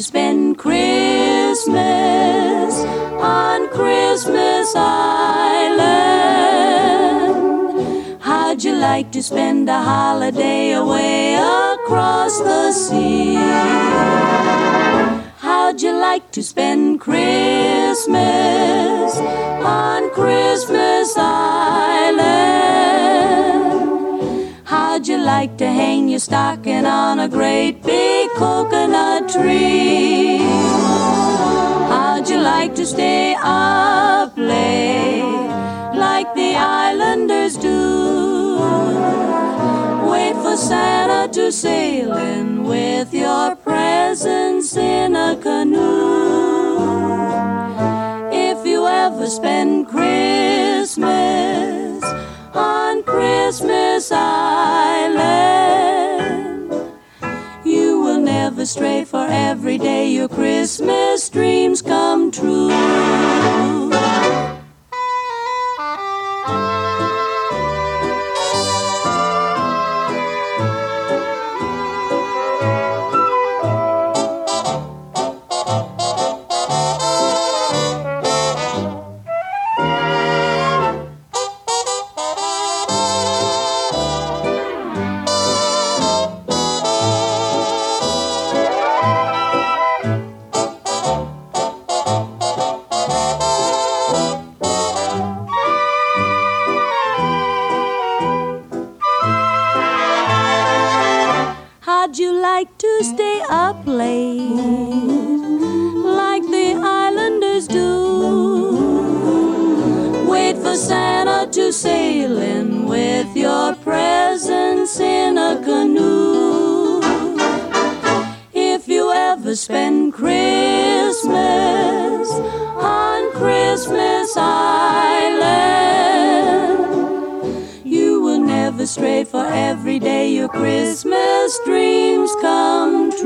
spend Christmas on Christmas Island? How'd you like to spend a holiday away across the sea? How'd you like to spend Christmas on Christmas Island? How'd you like to hang your stocking on a great big coconut tree? How'd you like to stay up late like the islanders do? Wait for Santa to sail in with your presents in a canoe. If you ever spend Christmas on Christmas Island, you will never stray, for every day your Christmas dreams come true. How'd you like to stay up late like the islanders do? Wait for Santa to sail in with your presents in a canoe. If you ever spend Christmas on Christmas Island, you will never stray, for every day your Christmas dreams come true.